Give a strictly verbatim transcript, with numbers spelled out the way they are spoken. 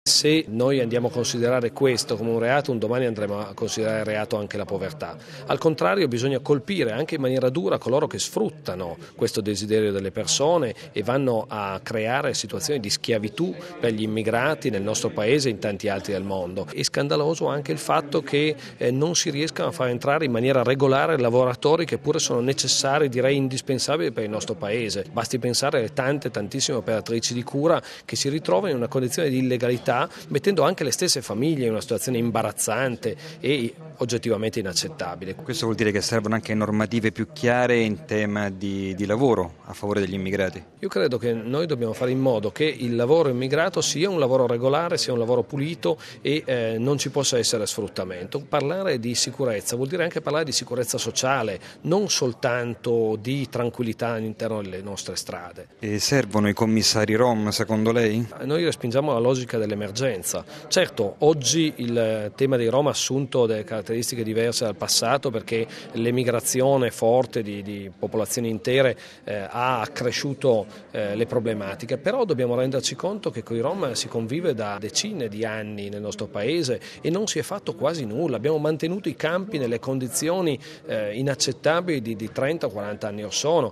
Se noi andiamo a considerare questo come un reato, un domani andremo a considerare reato anche la povertà. Al contrario, bisogna colpire anche in maniera dura coloro che sfruttano questo desiderio delle persone e vanno a creare situazioni di schiavitù per gli immigrati nel nostro paese e in tanti altri del mondo. È scandaloso anche il fatto che eh, non si riescano a far entrare in maniera regolare lavoratori che pure sono necessari, direi indispensabili per il nostro paese. Basti pensare alle tante, tantissime operatrici di cura che si ritrovano in una condizione di illegalità, mettendo anche le stesse famiglie in una situazione imbarazzante e oggettivamente inaccettabile. Questo vuol dire che servono anche normative più chiare in tema di, di lavoro a favore degli immigrati? Io credo che noi dobbiamo fare in modo che il lavoro immigrato sia un lavoro regolare, sia un lavoro pulito e eh, non ci possa essere sfruttamento. Parlare di sicurezza vuol dire anche parlare di sicurezza sociale, non soltanto di tranquillità all'interno delle nostre strade. E servono i commissari Rom, secondo lei? Noi respingiamo la logica dell'emergenza. Certo, oggi il tema dei Rom ha assunto delle caratteristiche diverse dal passato perché l'emigrazione forte di, di popolazioni intere eh, ha accresciuto eh, le problematiche, però dobbiamo renderci conto che con i Rom si convive da decine di anni nel nostro paese e non si è fatto quasi nulla. Abbiamo mantenuto i campi nelle condizioni eh, inaccettabili di, di trenta quaranta anni or sono.